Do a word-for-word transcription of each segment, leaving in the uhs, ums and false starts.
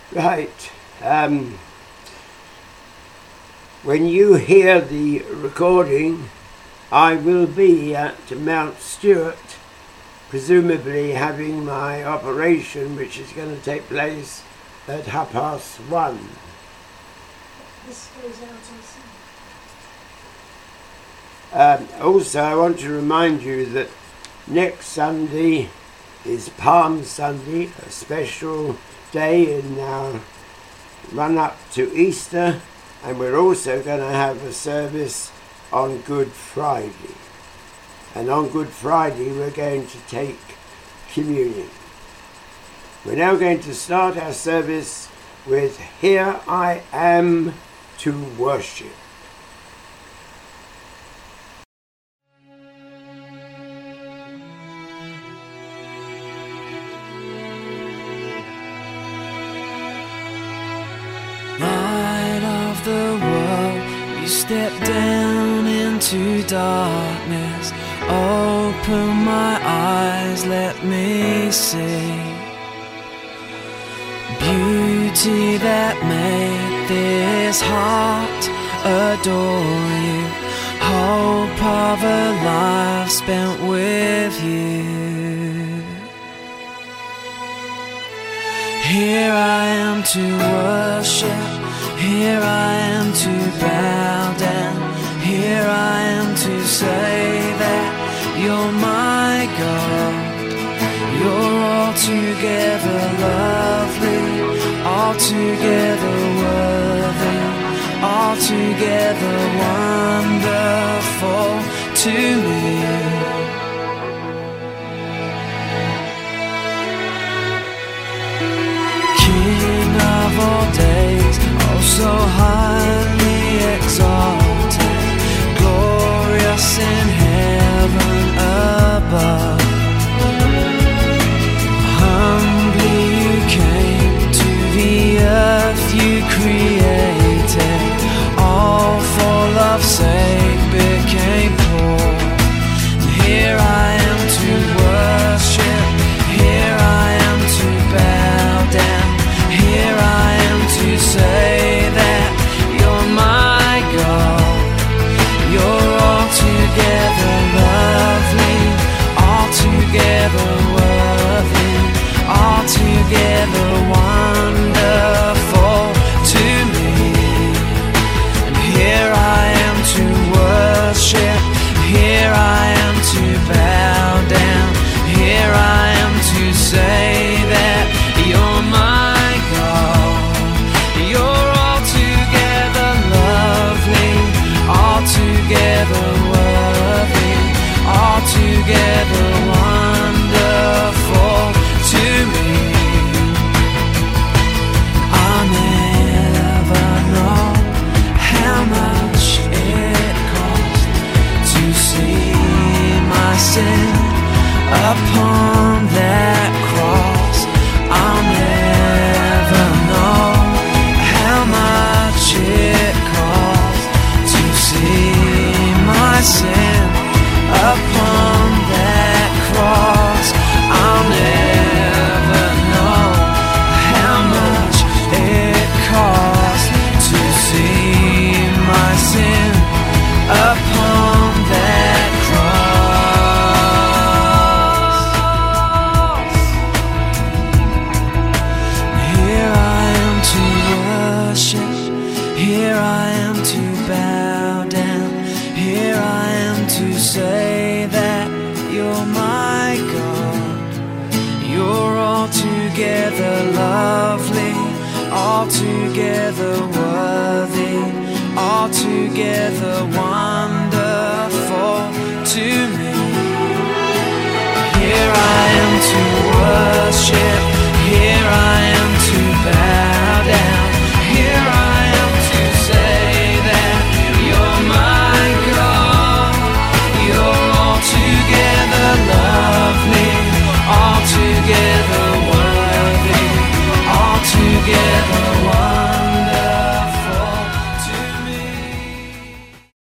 Right. Um, when you hear the recording, I will be at Mount Stewart, presumably having my operation, which is going to take place at half past one. This goes out on Sunday. Um, also, I want to remind you that next Sunday is Palm Sunday, a special day in our run-up to Easter, and we're also going to have a service on Good Friday. And on Good Friday, we're going to take communion. We're now going to start our service with Here I Am to Worship. Light of the world, you step down into darkness. Open my eyes, let me see beauty that made this heart adore you. Hope of a life spent with you. Here I am to worship, here I am to bow down, here I am to say that you're my God. You're altogether lovely, altogether worthy, altogether wonderful to me. King of all days, oh so highly exalted, glorious in heaven above. Humbly you came to the earth you created, all for love's sake became poor. And here I am to worship, here I am to bow down, here I am to say that you're my God. You're altogether lovely, altogether worthy, altogether wonderful to me. And here I am to worship, here I am to bow down, here I am to say that you're my God. You're altogether lovely, altogether worthy, altogether wonderful to me. I'll never know how much it cost to see my sin upon that cross. I'll never know how much it cost to see my sin upon that cross. I'll never know how much it cost to see my sin upon that cross. Here I am to worship, here I am to bow down, here I am to say that you're my God. You're altogether lovely, altogether worthy, altogether wonderful to me. Here I am to worship, here I am to bow down, here I am to say that you're my God. You're altogether lovely, altogether worthy, altogether wonderful to me.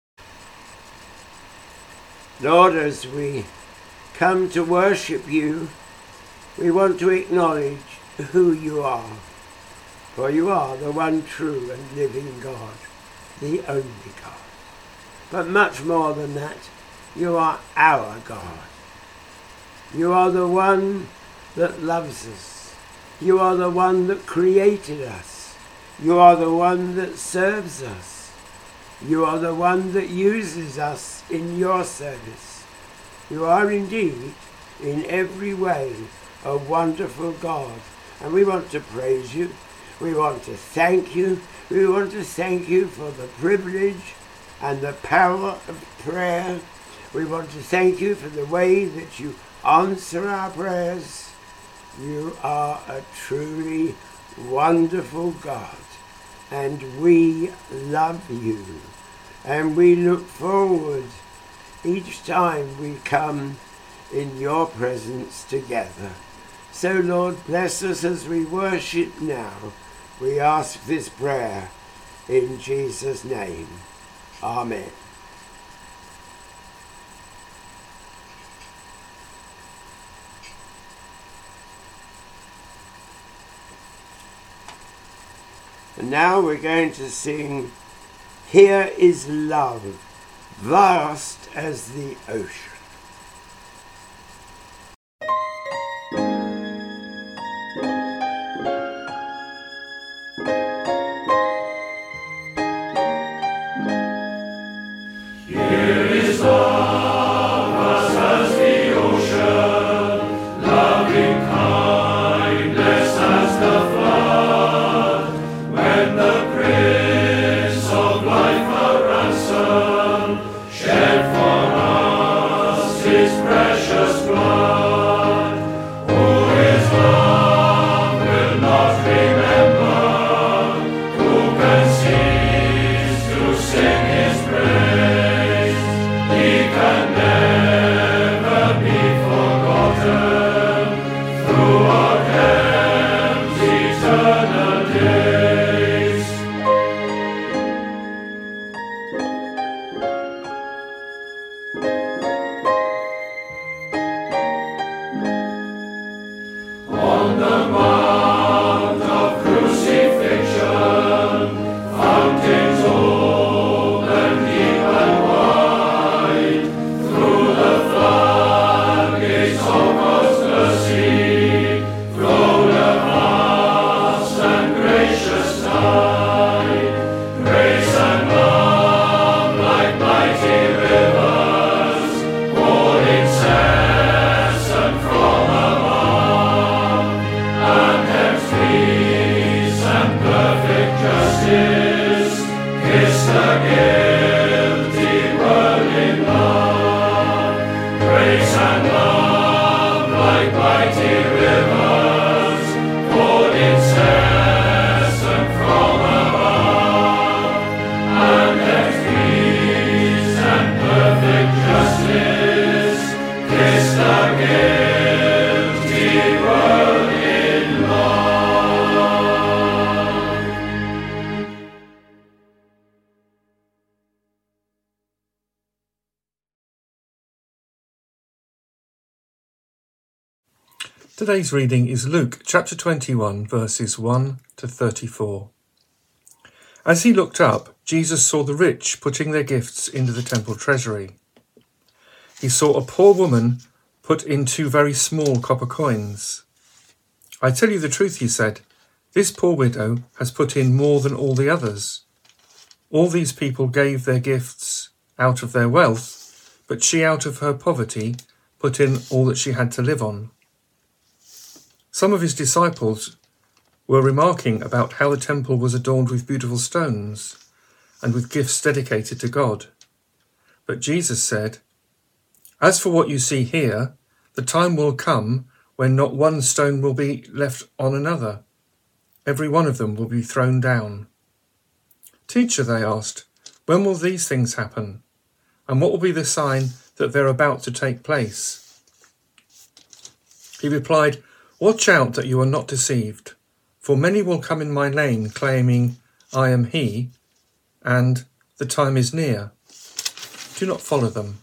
Lord, as we come to worship you, we want to acknowledge who you are. For you are the one true and living God, the only God. But much more than that, you are our God. You are the one that loves us. You are the one that created us. You are the one that serves us. You are the one that uses us in your service. You are indeed, in every way, a wonderful God. And we want to praise you. We want to thank you. We want to thank you for the privilege and the power of prayer. We want to thank you for the way that you answer our prayers. You are a truly wonderful God, and we love you, and we look forward each time we come in your presence together. So Lord, bless us as we worship now. We ask this prayer in Jesus' name. Amen. And now we're going to sing Here is Love, Vast as the Ocean. Today's reading is Luke chapter twenty-one, verses one to thirty-four. As he looked up, Jesus saw the rich putting their gifts into the temple treasury. He saw a poor woman put in two very small copper coins. I tell you the truth, he said, this poor widow has put in more than all the others. All these people gave their gifts out of their wealth, but she out of her poverty put in all that she had to live on. Some of his disciples were remarking about how the temple was adorned with beautiful stones and with gifts dedicated to God. But Jesus said, As for what you see here, the time will come when not one stone will be left on another. Every one of them will be thrown down. Teacher, they asked, when will these things happen? And what will be the sign that they're about to take place? He replied, Watch out that you are not deceived, for many will come in my name, claiming, I am he, and the time is near. Do not follow them.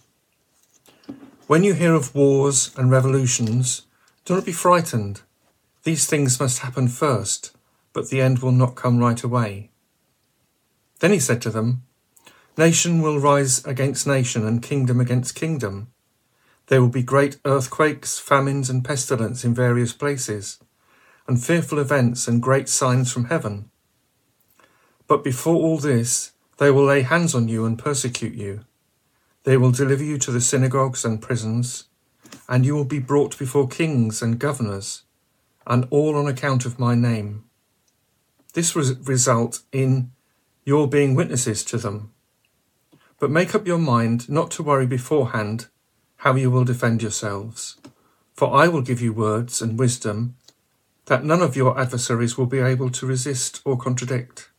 When you hear of wars and revolutions, do not be frightened. These things must happen first, but but the end will not come right away. Then he said to them, Nation will rise against nation and kingdom against kingdom. There will be great earthquakes, famines and pestilence in various places, and fearful events and great signs from heaven. But before all this, they will lay hands on you and persecute you. They will deliver you to the synagogues and prisons, and you will be brought before kings and governors, and all on account of my name. This will result in your being witnesses to them. But make up your mind not to worry beforehand how you will defend yourselves, for I will give you words and wisdom that none of your adversaries will be able to resist or contradict.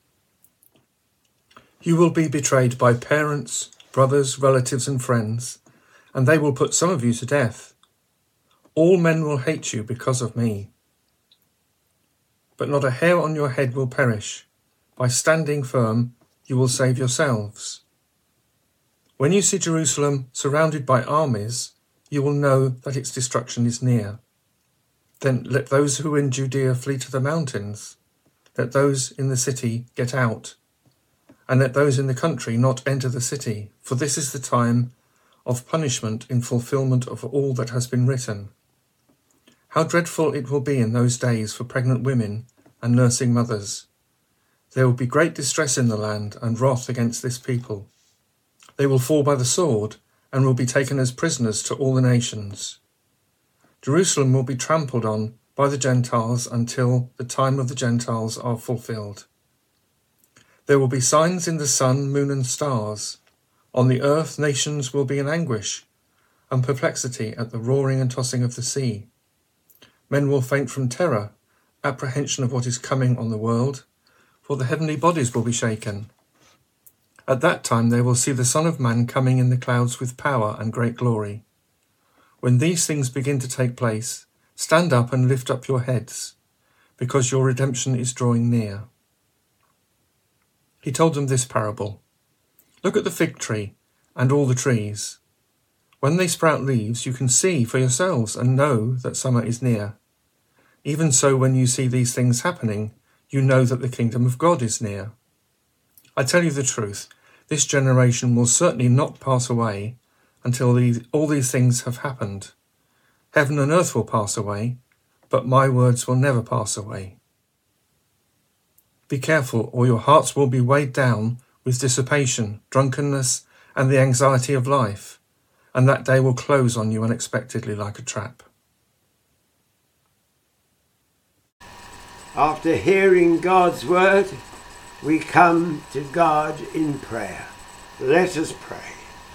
You will be betrayed by parents, brothers, relatives and friends, and they will put some of you to death. All men will hate you because of me. But not a hair on your head will perish. By standing firm, you will save yourselves. When you see Jerusalem surrounded by armies, you will know that its destruction is near. Then let those who are in Judea flee to the mountains. Let those in the city get out, and let those in the country not enter the city, for this is the time of punishment in fulfillment of all that has been written. How dreadful it will be in those days for pregnant women and nursing mothers. There will be great distress in the land and wrath against this people. They will fall by the sword and will be taken as prisoners to all the nations. Jerusalem will be trampled on by the Gentiles until the time of the Gentiles are fulfilled. There will be signs in the sun, moon and stars. On the earth nations will be in anguish and perplexity at the roaring and tossing of the sea. Men will faint from terror, apprehension of what is coming on the world, for the heavenly bodies will be shaken. At that time they will see the Son of Man coming in the clouds with power and great glory. When these things begin to take place, stand up and lift up your heads, because your redemption is drawing near. He told them this parable. Look at the fig tree and all the trees. When they sprout leaves, you can see for yourselves and know that summer is near. Even so, when you see these things happening, you know that the kingdom of God is near. I tell you the truth, this generation will certainly not pass away until these, all these things have happened. Heaven and earth will pass away, but my words will never pass away. Be careful, or your hearts will be weighed down with dissipation, drunkenness, and the anxiety of life, and that day will close on you unexpectedly like a trap. After hearing God's word, we come to God in prayer. Let us pray.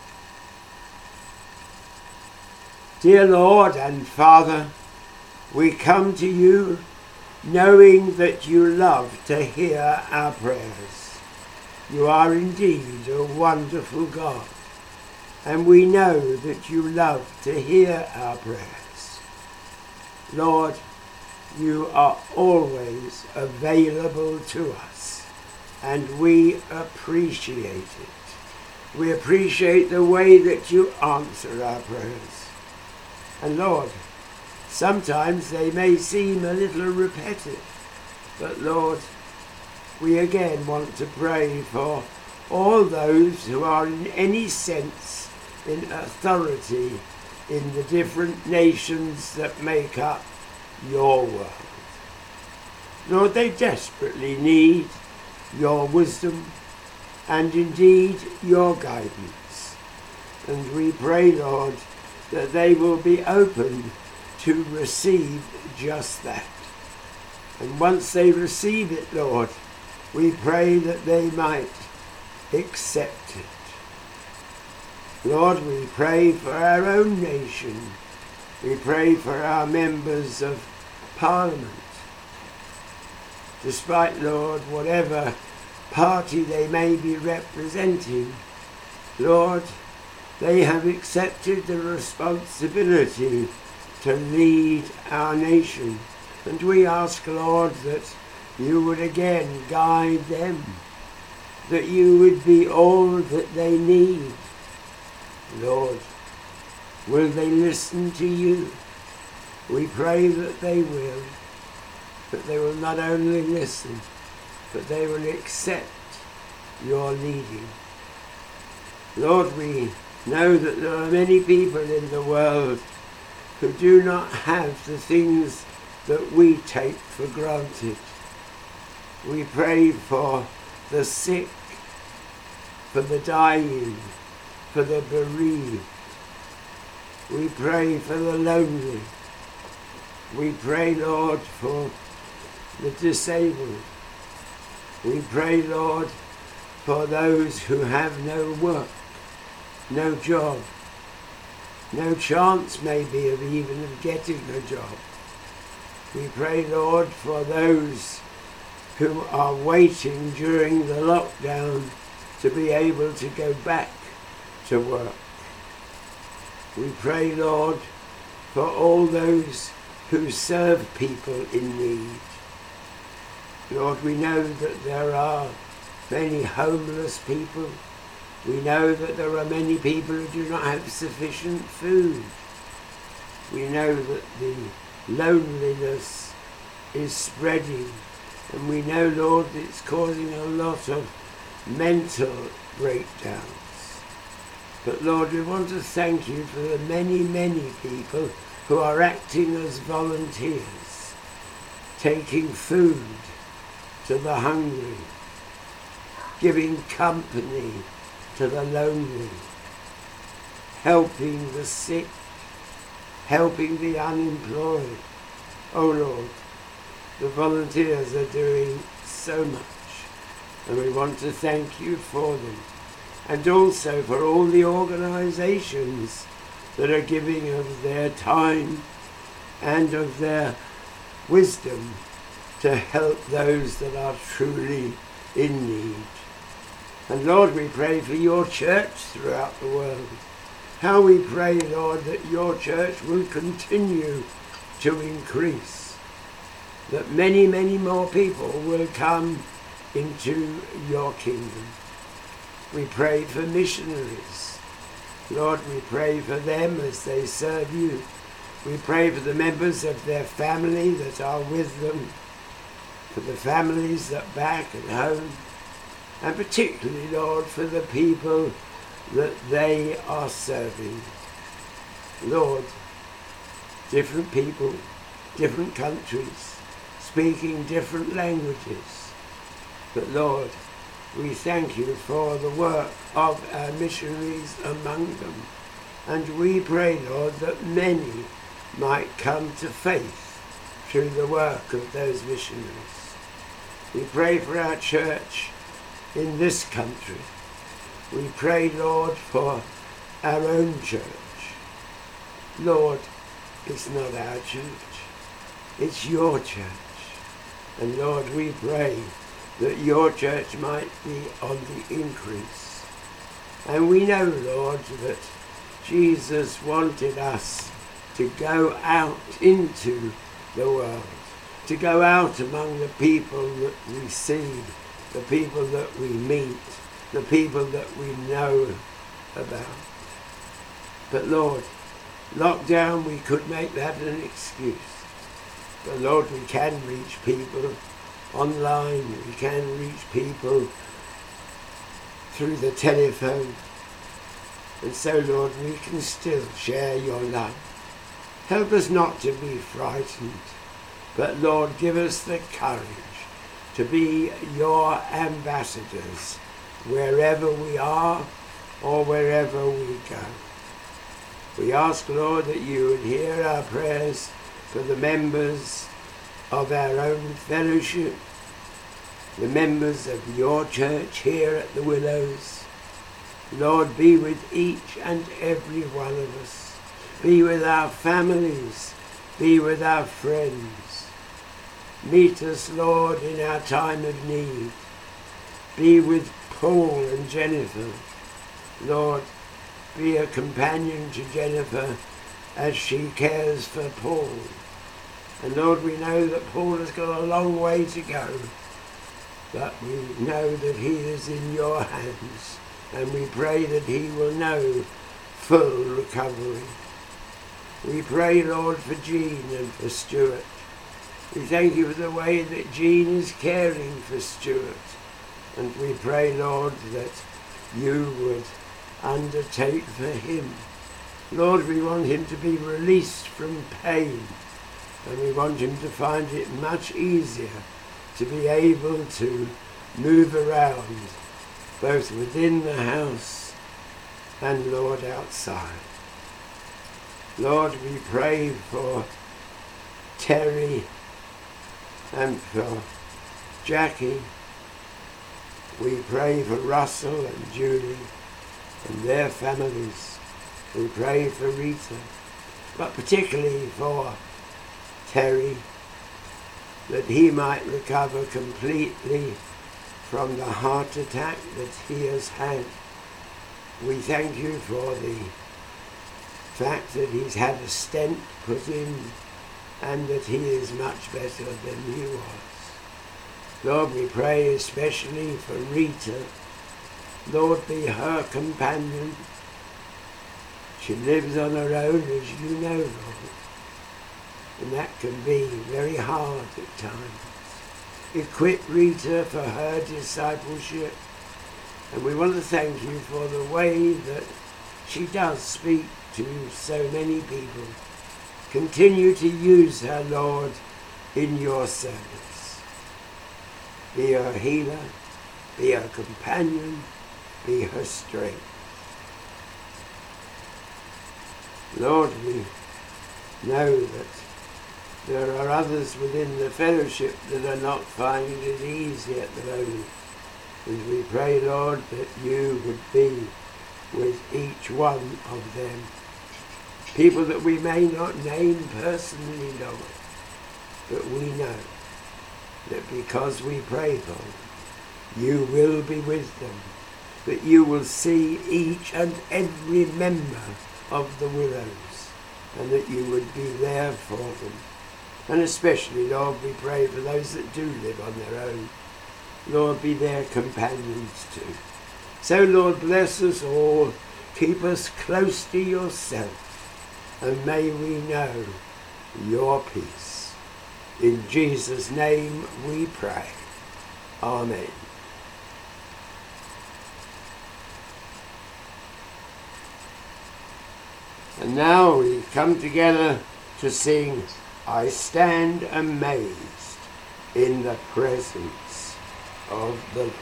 Dear Lord and Father, we come to you knowing that you love to hear our prayers. You are indeed a wonderful God, and we know that you love to hear our prayers. Lord, you are always available to us, and we appreciate it. We appreciate the way that you answer our prayers. And Lord, sometimes they may seem a little repetitive, but Lord, we again want to pray for all those who are in any sense in authority in the different nations that make up your world. Lord, they desperately need your wisdom and indeed your guidance. And we pray, Lord, that they will be open to receive just that. And once they receive it, Lord, we pray that they might accept it. Lord, we pray for our own nation. We pray for our members of Parliament. Despite, Lord, whatever party they may be representing, Lord, they have accepted the responsibility to lead our nation. And we ask, Lord, that you would again guide them, that you would be all that they need. Lord, will they listen to you? We pray that they will. that they will not only listen, but they will accept your leading. Lord, we know that there are many people in the world who do not have the things that we take for granted. We pray for the sick, for the dying, for the bereaved. We pray for the lonely. We pray, Lord, for the disabled. We pray, Lord, for those who have no work, no job, no chance maybe of even of getting a job. We pray, Lord, for those who are waiting during the lockdown to be able to go back to work. We pray, Lord, for all those who serve people in need. Lord, we know that there are many homeless people. We know that there are many people who do not have sufficient food. We know that the loneliness is spreading, and we know, Lord, that it's causing a lot of mental breakdowns. But Lord, we want to thank you for the many, many people who are acting as volunteers, taking food to the hungry, giving company to the lonely, helping the sick, helping the unemployed. Oh Lord, the volunteers are doing so much, and we want to thank you for them, and also for all the organisations that are giving of their time and of their wisdom to help those that are truly in need. And Lord, we pray for your church throughout the world. How we pray, Lord, that your church will continue to increase, that many, many more people will come into your kingdom. We pray for missionaries. Lord, we pray for them as they serve you. We pray for the members of their family that are with them, for the families that are back at home, and particularly, Lord, for the people that they are serving. Lord, different people, different countries, speaking different languages. But Lord, we thank you for the work of our missionaries among them. And we pray, Lord, that many might come to faith through the work of those missionaries. We pray for our church in this country. We pray, Lord, for our own church. Lord, it's not our church, it's your church. And Lord, we pray that your church might be on the increase. And we know, Lord, that Jesus wanted us to go out into the world, to go out among the people that we see, the people that we meet, the people that we know about. But Lord, lockdown, we could make that an excuse. But Lord, we can reach people online, we can reach people through the telephone. And so, Lord, we can still share your love. Help us not to be frightened, but Lord, give us the courage to be your ambassadors wherever we are or wherever we go. We ask, Lord, that you would hear our prayers for the members of our own fellowship, the members of your church here at the Willows. Lord, be with each and every one of us. Be with our families. Be with our friends. Meet us, Lord, in our time of need. Be with Paul and Jennifer. Lord, be a companion to Jennifer as she cares for Paul. And Lord, we know that Paul has got a long way to go, but we know that he is in your hands, and we pray that he will know full recovery. We pray, Lord, for Jean and for Stuart. We thank you for the way that Jean is caring for Stuart. And we pray, Lord, that you would undertake for him. Lord, we want him to be released from pain. And we want him to find it much easier to be able to move around, both within the house and, Lord, outside. Lord, we pray for Terry and for Jackie. We pray for Russell and Julie and their families. We pray for Rita, but particularly for Terry, that he might recover completely from the heart attack that he has had. We thank you for the fact that he's had a stent put in and that he is much better than he was. Lord, we pray especially for Rita. Lord, be her companion. She lives on her own, as you know, Lord. And that can be very hard at times. Equip Rita for her discipleship. And we want to thank you for the way that she does speak to so many people. Continue to use her, Lord, in your service. Be her healer, be her companion, be her strength. Lord, we know that there are others within the fellowship that are not finding it easy at the moment. And we pray, Lord, that you would be with each one of them. People that we may not name personally, Lord, but we know that because we pray for them, you will be with them, that you will see each and every member of the Willows, and that you would be there for them. And especially, Lord, we pray for those that do live on their own. Lord, be their companions too. So, Lord, bless us all. Keep us close to yourself. And may we know your peace. In Jesus' name we pray. Amen. And now we come together to sing I Stand Amazed in the Presence of the Lord.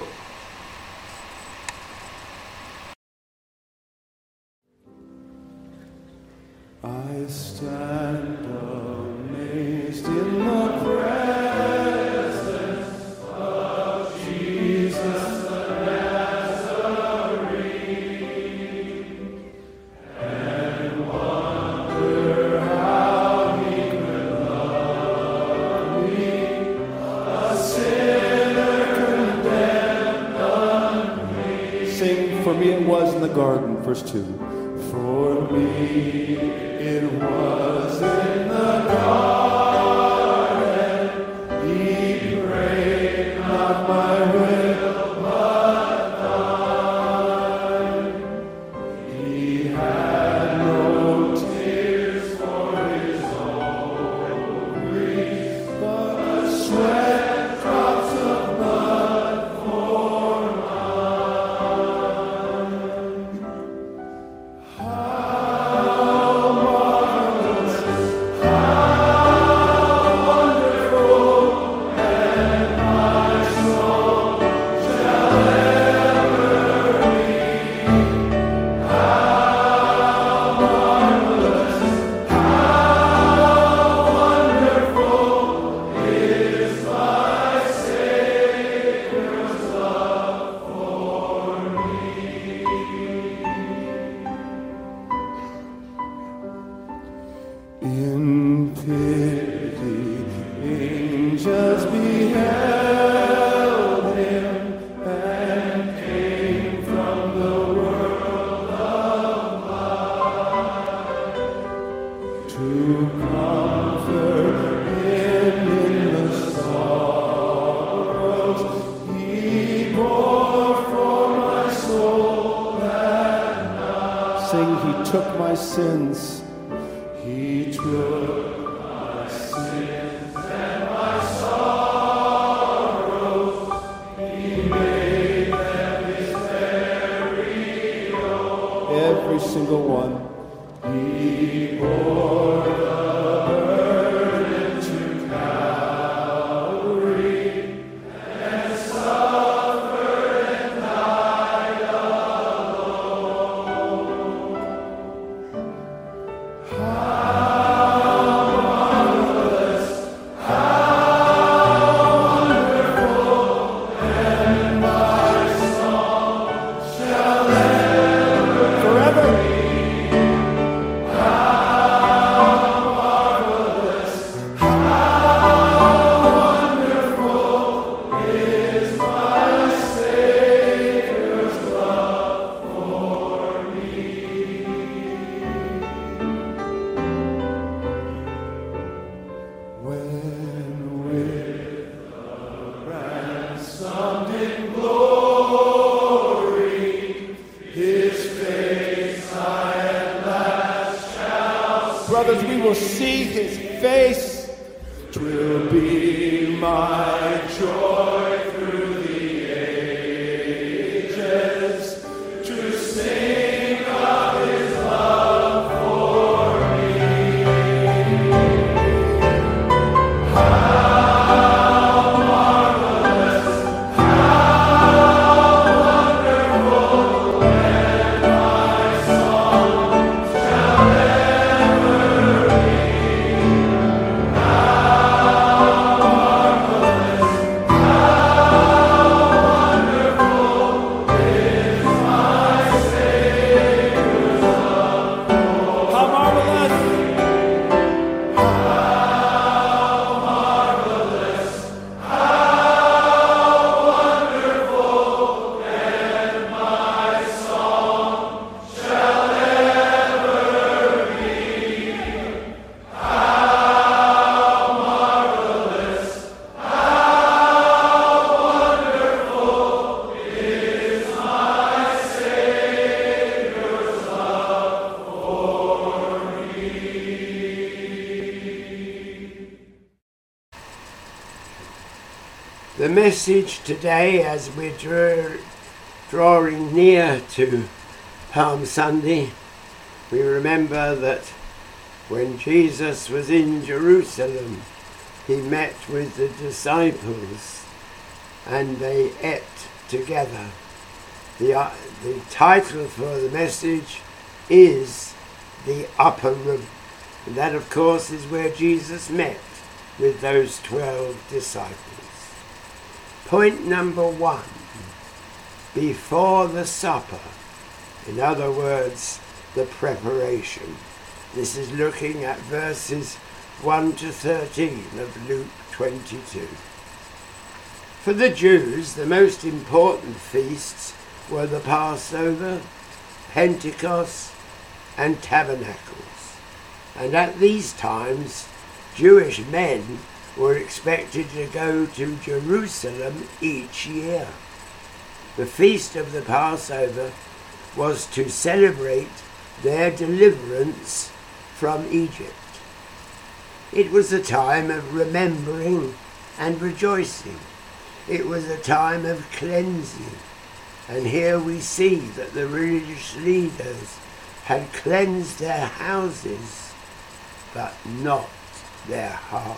I stand amazed in the presence of Jesus the Nazarene, and wonder how he could love me, a sinner condemned unto me. Sing, for me it was in the garden, verse two. For me it was in the garden, he prayed not my will but thine. He had no tears for his own grief, but sweat drops of blood for mine. How marvelous, how wonderful, and my soul shall ever be. How marvelous, how wonderful is my Savior's love for me. In pity, angels beheld him, and came from the world of light to comfort him in the sorrows he bore for my soul that night. Sing, he took my sins. He took my sins and my when with the ransomed in glory, his face I at last shall see. Brothers, we will see his face. 'Twill be my joy through the ages to sing of his love for me. How marvelous, how wonderful, when my song shall ever be. The message today, as we're draw, drawing near to Palm Sunday, we remember that when Jesus was in Jerusalem, he met with the disciples and they ate together. The, uh, the title for the message is The Upper Room. And that, of course, is where Jesus met with those twelve disciples. Point number one, before the supper. In other words, the preparation. This is looking at verses one to thirteen of Luke twenty-two. For the Jews, the most important feasts were the Passover, Pentecost, and Tabernacles. And at these times, Jewish men were expected to go to Jerusalem each year. The feast of the Passover was to celebrate their deliverance from Egypt. It was a time of remembering and rejoicing. It was a time of cleansing. And here we see that the religious leaders had cleansed their houses, but not their hearts.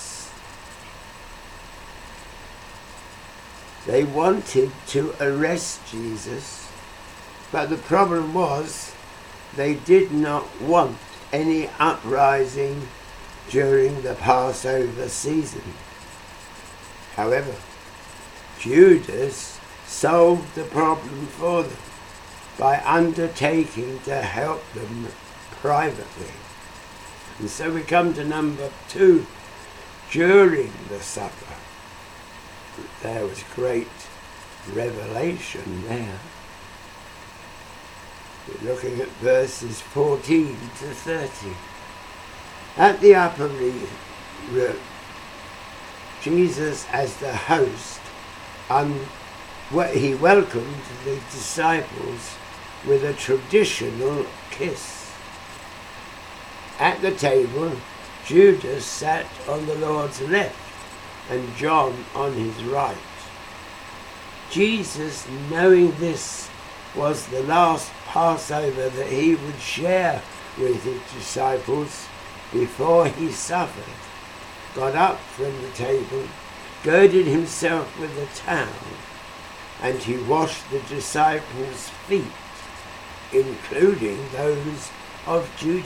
They wanted to arrest Jesus, but the problem was they did not want any uprising during the Passover season. However, Judas solved the problem for them by undertaking to help them privately. And so we come to number two, during the supper. There was great revelation there. We're looking at verses fourteen to thirty. At the upper room, Jesus, as the host, un- he welcomed the disciples with a traditional kiss. At the table, Judas sat on the Lord's left and John on his right. Jesus, knowing this was the last Passover that he would share with his disciples before he suffered, got up from the table, girded himself with a towel, and he washed the disciples' feet, including those of Judas.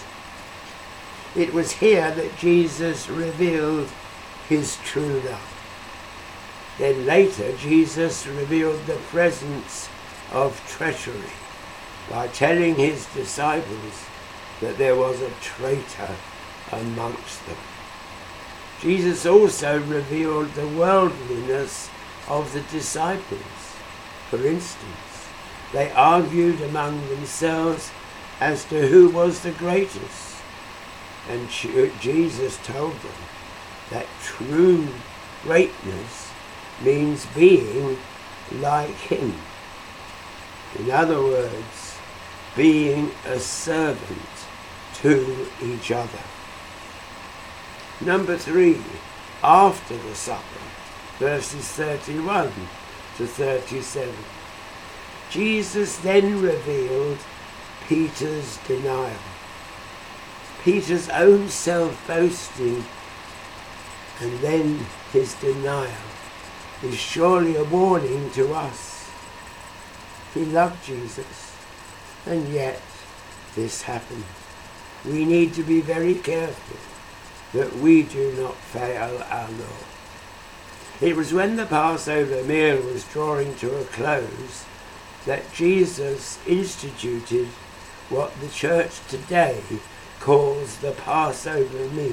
It was here that Jesus revealed his true love. Then later, Jesus revealed the presence of treachery by telling his disciples that there was a traitor amongst them. Jesus also revealed the worldliness of the disciples. For instance, they argued among themselves as to who was the greatest. And Jesus told them that true greatness means being like him. In other words, being a servant to each other. Number three, after the supper, verses thirty-one to thirty-seven. Jesus then revealed Peter's denial. Peter's own self-boasting and then his denial is surely a warning to us. He loved Jesus, and yet this happened. We need to be very careful that we do not fail our Lord. It was when the Passover meal was drawing to a close that Jesus instituted what the church today calls the Passover meal.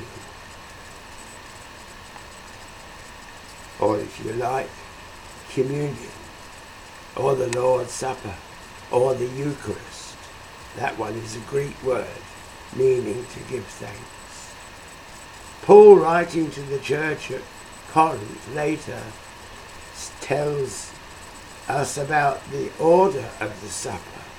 Or if you like, communion, or the Lord's Supper, or the Eucharist. That one is a Greek word meaning to give thanks. Paul, writing to the church at Corinth later, tells us about the order of the supper.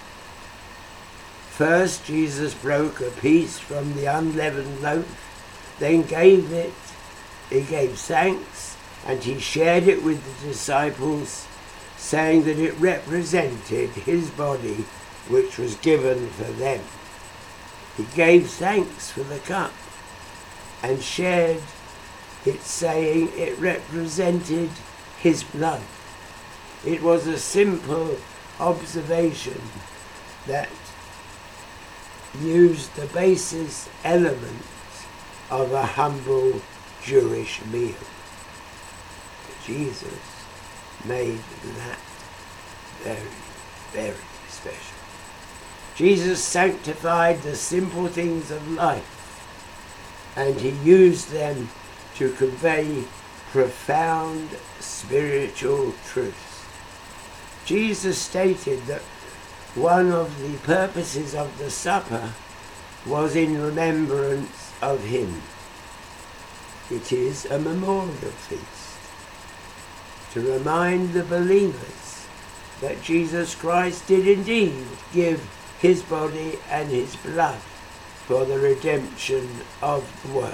First, Jesus broke a piece from the unleavened loaf, then gave it, he gave thanks, and he shared it with the disciples, saying that it represented his body, which was given for them. He gave thanks for the cup and shared it, saying it represented his blood. It was a simple observation that used the basis elements of a humble Jewish meal. Jesus made that very, very special. Jesus sanctified the simple things of life, and he used them to convey profound spiritual truths. Jesus stated that one of the purposes of the supper was in remembrance of him. It is a memorial feast to remind the believers that Jesus Christ did indeed give his body and his blood for the redemption of the world.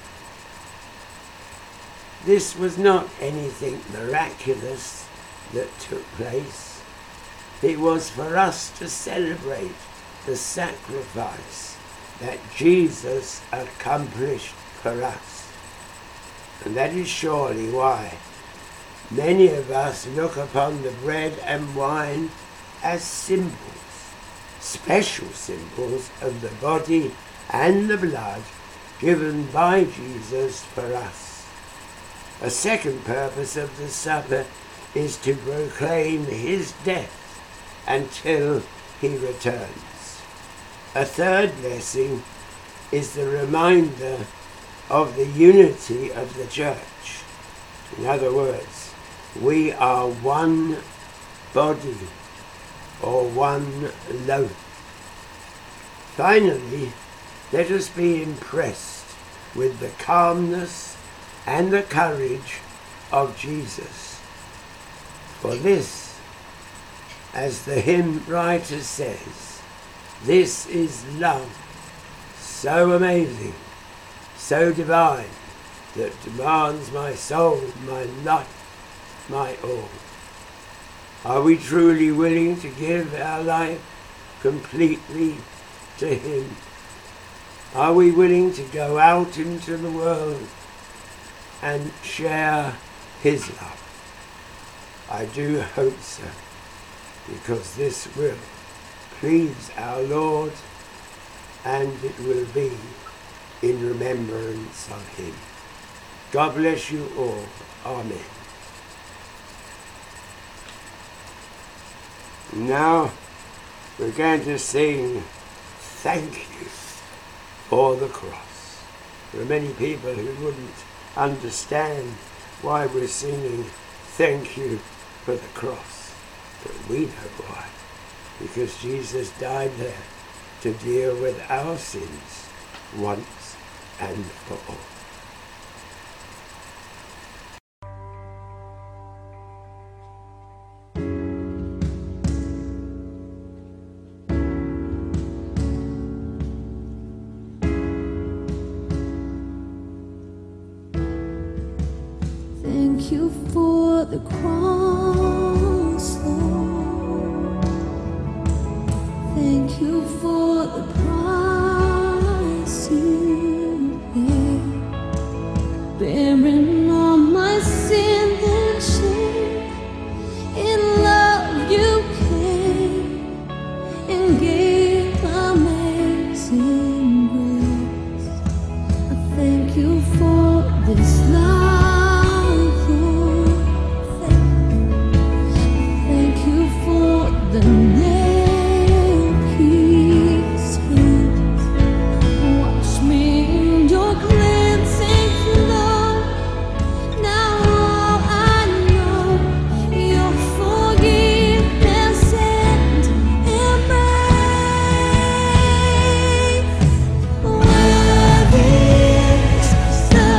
This was not anything miraculous that took place. It was for us to celebrate the sacrifice that Jesus accomplished for us. And that is surely why many of us look upon the bread and wine as symbols, special symbols of the body and the blood given by Jesus for us. A second purpose of the supper is to proclaim his death until he returns. A third blessing is the reminder of the unity of the church. In other words, we are one body or one loaf. Finally, let us be impressed with the calmness and the courage of Jesus. For this, as the hymn writer says, this is love, so amazing, so divine, that demands my soul, my life, my all. Are we truly willing to give our life completely to him? Are we willing to go out into the world and share his love? I do hope so, because this will please our Lord, and it will be in remembrance of him. God bless you all. Amen. Now we're going to sing Thank You for the Cross. There are many people who wouldn't understand why we're singing Thank You for the Cross, but we know why. Because Jesus died there to deal with our sins once and for all. Thank you for the cross, Lord. Thank you for the price you paid, bearing all my sin and shame. In love you came and gave amazing grace. I thank you for this life, Lord. Thank you for the nail-pierced hands. Wash me in your cleansing flow. Now all I know, your forgiveness and embrace. Worthy is the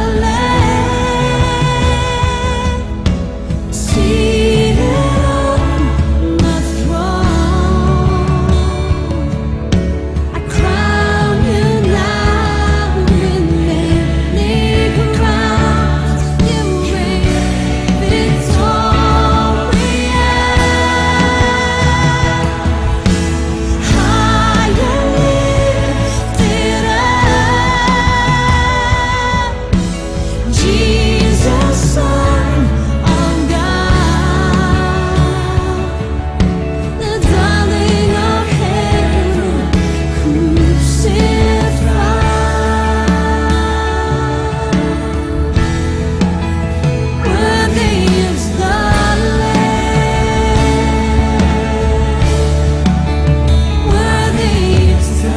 Lamb seated on the throne. I crown you now with many crowns. You reign victorious. High and lifted up, Jesus, Son of God, the darling of heaven, crucified. Worthy is the Lamb. Worthy is the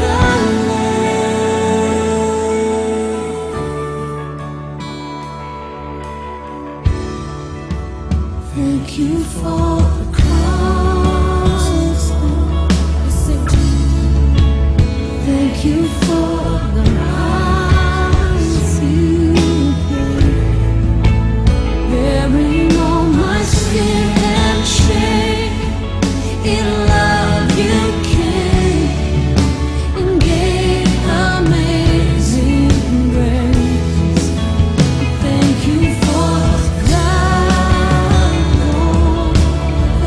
Lamb. Thank you for the cross, Lord. Sing to you. Thank you for the price you paid, bearing all my sin and shame. In love you came and gave amazing grace. Thank you for that, Lord.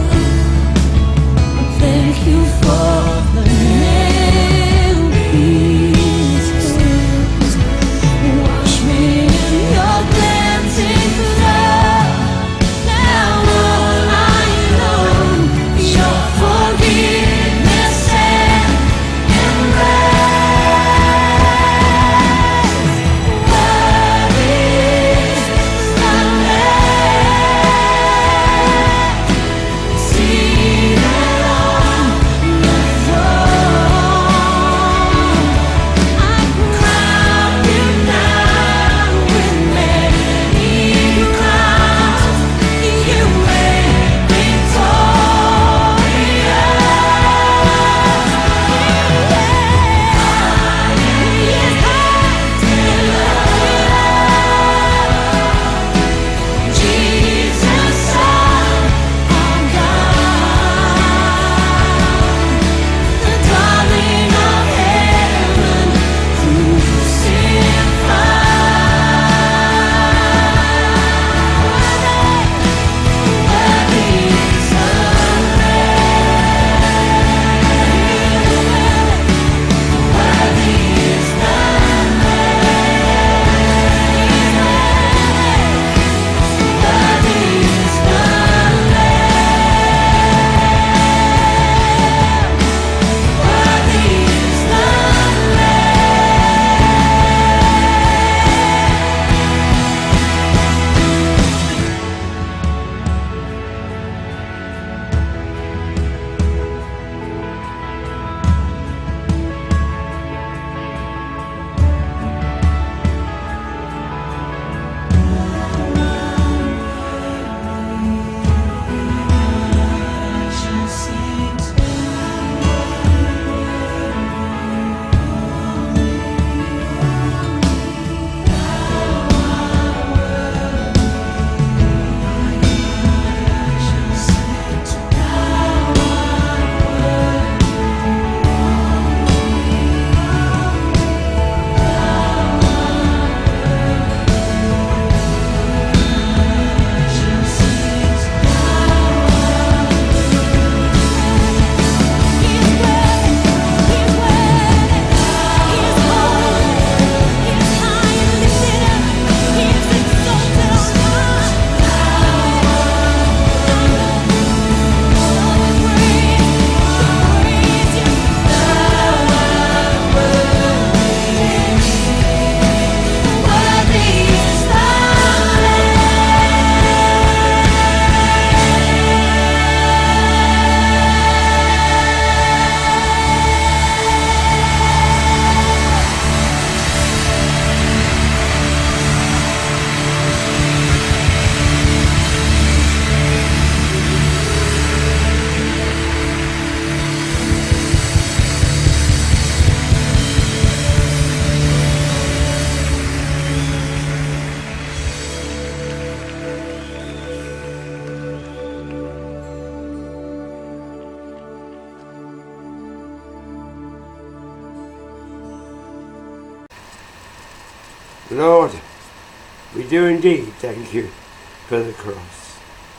Lord, we do indeed thank you for the cross.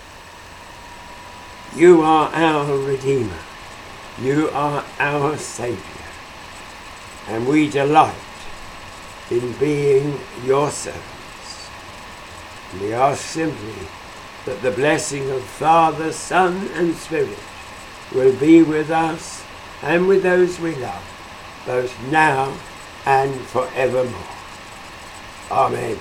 You are our Redeemer. You are our Saviour. And we delight in being your servants. We ask simply that the blessing of Father, Son and Spirit will be with us and with those we love, both now and forevermore. Amen.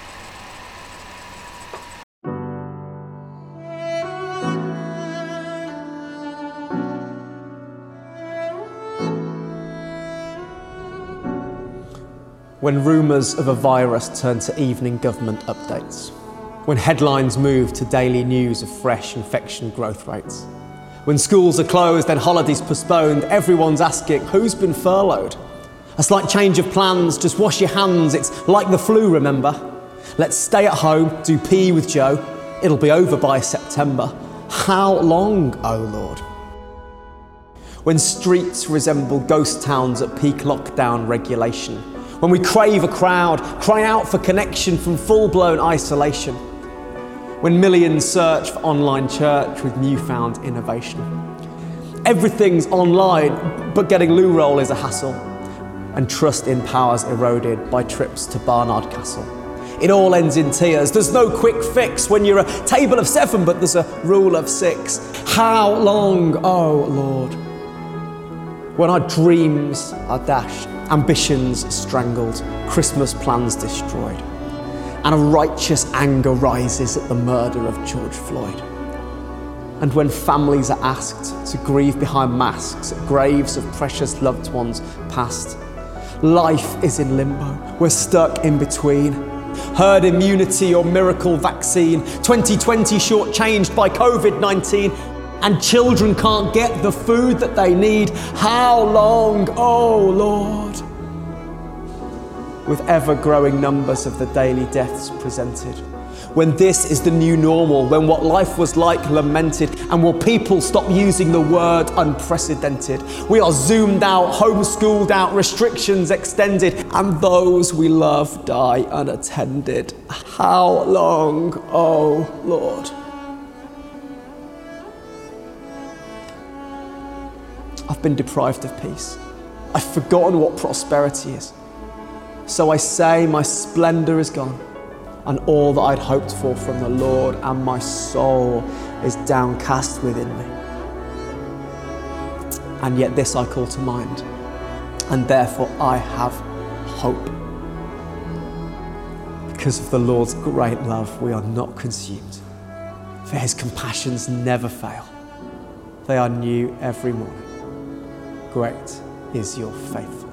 When rumours of a virus turn to evening government updates, when headlines move to daily news of fresh infection growth rates, when schools are closed and holidays postponed, everyone's asking, who's been furloughed? A slight change of plans, just wash your hands, it's like the flu, remember? Let's stay at home, do P E with Joe, it'll be over by September. How long, oh Lord? When streets resemble ghost towns at peak lockdown regulation, when we crave a crowd, cry out for connection from full-blown isolation, when millions search for online church with newfound innovation. Everything's online, but getting loo roll is a hassle, and trust in power's eroded by trips to Barnard Castle. It all ends in tears. There's no quick fix when you're a table of seven, but there's a rule of six. How long, oh Lord? When our dreams are dashed, ambitions strangled, Christmas plans destroyed, and a righteous anger rises at the murder of George Floyd. And when families are asked to grieve behind masks at graves of precious loved ones past, life is in limbo, we're stuck in between. Herd immunity or miracle vaccine, twenty twenty shortchanged by covid nineteen, and children can't get the food that they need. How long, oh Lord? With ever-growing numbers of the daily deaths presented, when this is the new normal, when what life was like lamented, and will people stop using the word unprecedented? We are zoomed out, homeschooled out, restrictions extended, and those we love die unattended. How long, oh Lord? I've been deprived of peace. I've forgotten what prosperity is. So I say my splendour is gone, and all that I'd hoped for from the Lord, and my soul is downcast within me. And yet this I call to mind, and therefore I have hope. Because of the Lord's great love, we are not consumed, for his compassions never fail. They are new every morning. Great is your faithfulness.